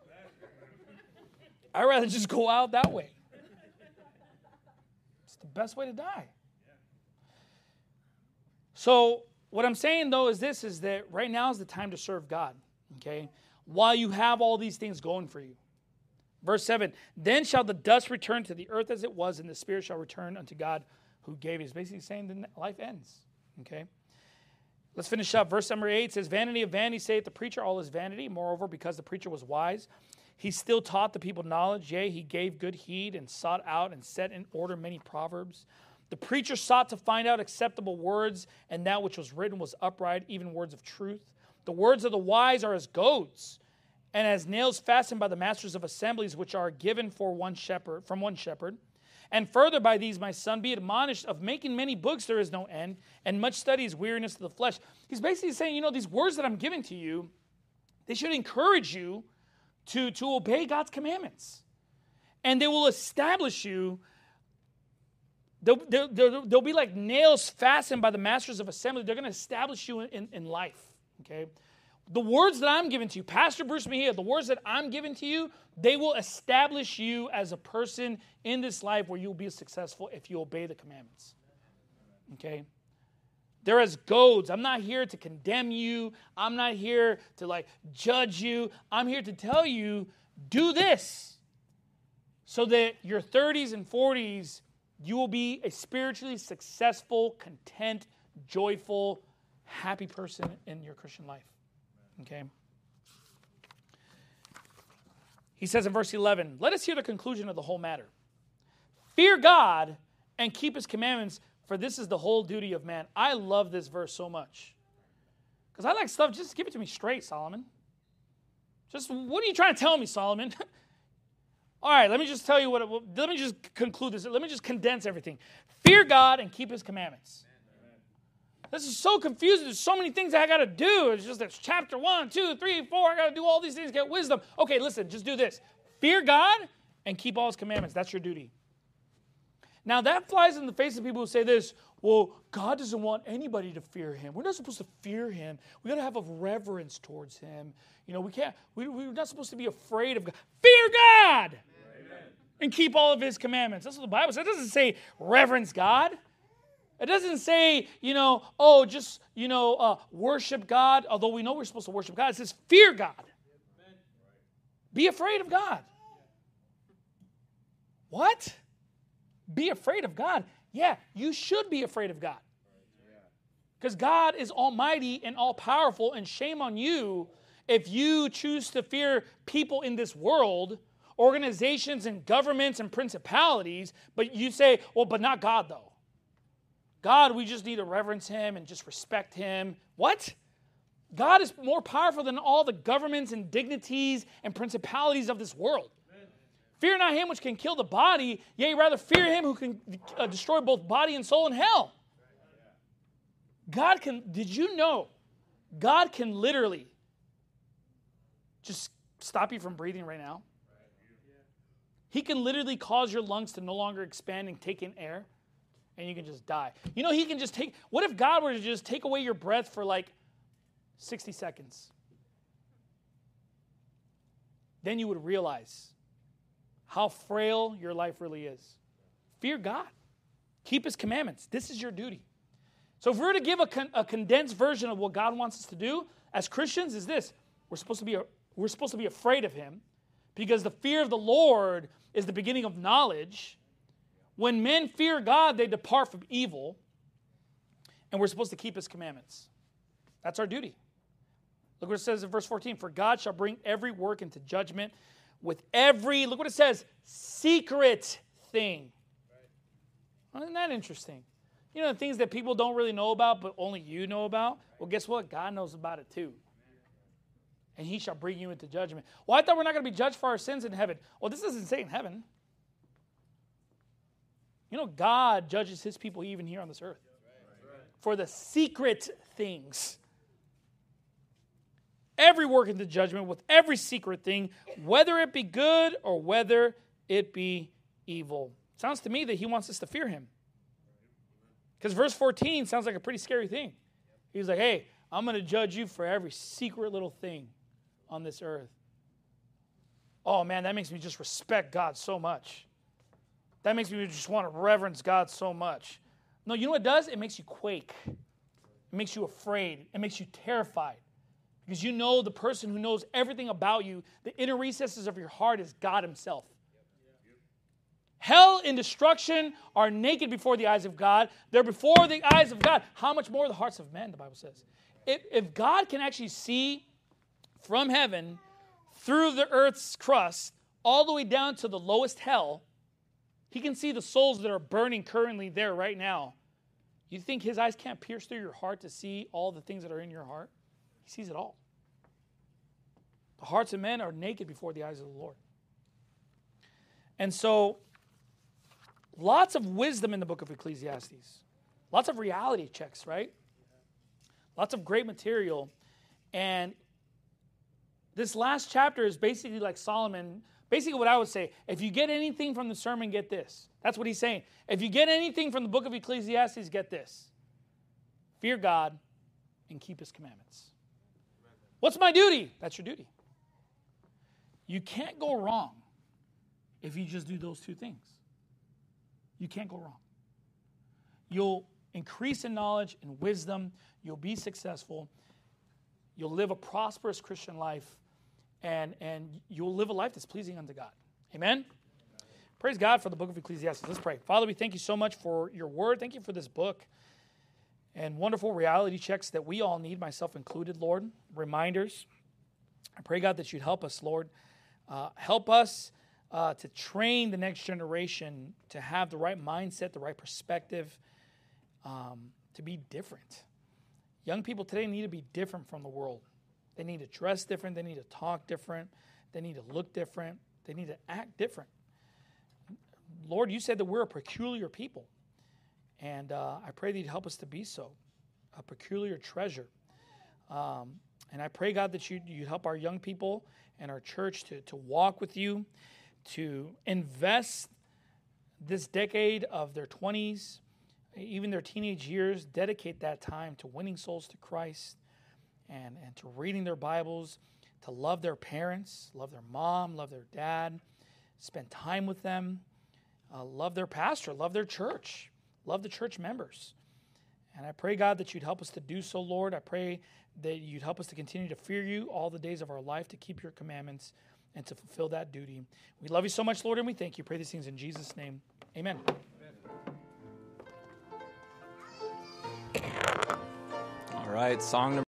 I'd rather just go out that way. It's the best way to die. So what I'm saying, though, is this, is that right now is the time to serve God, okay, while you have all these things going for you. Verse seven, then shall the dust return to the earth as it was, and the spirit shall return unto God who gave it. He's basically saying that life ends, okay? Let's finish up. Verse number eight says, vanity of vanity saith the preacher, all is vanity. Moreover, because the preacher was wise, he still taught the people knowledge. Yea, he gave good heed and sought out and set in order many proverbs. The preacher sought to find out acceptable words, and that which was written was upright, even words of truth. The words of the wise are as goads, and as nails fastened by the masters of assemblies, which are given for one shepherd, from one shepherd. And further by these, my son, be admonished, of making many books there is no end, and much study is weariness of the flesh. He's basically saying, you know, these words that I'm giving to you, they should encourage you to, to obey God's commandments. And they will establish you. They'll, they'll, they'll, they'll be like nails fastened by the masters of assembly. They're going to establish you in, in, in life, okay? The words that I'm giving to you, Pastor Bruce Mejia, the words that I'm giving to you, they will establish you as a person in this life where you'll be successful if you obey the commandments. Okay? They're as goads. I'm not here to condemn you. I'm not here to like judge you. I'm here to tell you, do this so that your thirties and forties, you will be a spiritually successful, content, joyful, happy person in your Christian life. Okay. He says in verse eleven, let us hear the conclusion of the whole matter. Fear God and keep his commandments, for this is the whole duty of man. I love this verse so much. Because I like stuff, just give it to me straight, Solomon. Just, what are you trying to tell me, Solomon? All right, let me just tell you what, let me just conclude this. Let me just condense everything. Fear God and keep his commandments. This is so confusing. There's so many things I got to do. It's just there's chapter one, two, three, four. I got to do all these things, get wisdom. Okay, listen, just do this. Fear God and keep all his commandments. That's your duty. Now, that flies in the face of people who say this, well, God doesn't want anybody to fear him. We're not supposed to fear him. We got to have a reverence towards him. You know, we can't, we, we're not supposed to be afraid of God. Fear God Amen. And keep all of his commandments. That's what the Bible says. It doesn't say reverence God. It doesn't say, you know, oh, just, you know, uh, worship God, although we know we're supposed to worship God. It says fear God. Be afraid of God. What? Be afraid of God? Yeah, you should be afraid of God. Because God is almighty and all-powerful, and shame on you if you choose to fear people in this world, organizations and governments and principalities, but you say, well, but not God, though. God, we just need to reverence him and just respect him. What? God is more powerful than all the governments and dignities and principalities of this world. Amen. Fear not him which can kill the body, yea, rather fear him who can uh, destroy both body and soul in hell. God can, did you know, God can literally just stop you from breathing right now? He can literally cause your lungs to no longer expand and take in air, and you can just die. You know, he can just take, what if God were to just take away your breath for like sixty seconds? Then you would realize how frail your life really is. Fear God. Keep his commandments. This is your duty. So if we were to give a, con- a condensed version of what God wants us to do as Christians, is this: we're supposed to be a, we're supposed to be afraid of him, because the fear of the Lord is the beginning of knowledge. When men fear God, they depart from evil, and we're supposed to keep his commandments. That's our duty. Look what it says in verse fourteen. For God shall bring every work into judgment with every, look what it says, secret thing. Right. Isn't that interesting? You know, the things that people don't really know about, but only you know about? Well, guess what? God knows about it too. And he shall bring you into judgment. Well, I thought we're not going to be judged for our sins in heaven. Well, this doesn't say in heaven. You know, God judges his people even here on this earth for the secret things. Every work into judgment with every secret thing, whether it be good or whether it be evil. Sounds to me that he wants us to fear him. Because verse fourteen sounds like a pretty scary thing. He's like, hey, I'm going to judge you for every secret little thing on this earth. Oh, man, that makes me just respect God so much. That makes me just want to reverence God so much. No, you know what it does? It makes you quake. It makes you afraid. It makes you terrified. Because you know the person who knows everything about you, the inner recesses of your heart, is God himself. Hell and destruction are naked before the eyes of God. They're before the eyes of God. How much more the hearts of men, the Bible says. If, if God can actually see from heaven through the earth's crust all the way down to the lowest hell, he can see the souls that are burning currently there right now. You think his eyes can't pierce through your heart to see all the things that are in your heart? He sees it all. The hearts of men are naked before the eyes of the Lord. And so, lots of wisdom in the book of Ecclesiastes. Lots of reality checks, right? Lots of great material. And this last chapter is basically like Solomon. Basically what I would say, if you get anything from the sermon, get this. That's what he's saying. If you get anything from the book of Ecclesiastes, get this. Fear God and keep his commandments. What's my duty? That's your duty. You can't go wrong if you just do those two things. You can't go wrong. You'll increase in knowledge and wisdom. You'll be successful. You'll live a prosperous Christian life. And, and you'll live a life that's pleasing unto God. Amen? Amen? Praise God for the book of Ecclesiastes. Let's pray. Father, we thank you so much for your word. Thank you for this book and wonderful reality checks that we all need, myself included, Lord. Reminders. I pray, God, that you'd help us, Lord. Uh, help us uh, to train the next generation to have the right mindset, the right perspective, um, to be different. Young people today need to be different from the world. They need to dress different. They need to talk different. They need to look different. They need to act different. Lord, you said that we're a peculiar people. And uh, I pray that you'd help us to be so, a peculiar treasure. Um, and I pray, God, that you'd, you'd help our young people and our church to, to walk with you, to invest this decade of their twenties, even their teenage years, dedicate that time to winning souls to Christ. And, and to reading their Bibles, to love their parents, love their mom, love their dad, spend time with them, uh, love their pastor, love their church, love the church members. And I pray, God, that you'd help us to do so, Lord. I pray that you'd help us to continue to fear you all the days of our life, to keep your commandments and to fulfill that duty. We love you so much, Lord, and we thank you. Pray these things in Jesus' name. Amen.
All right, song number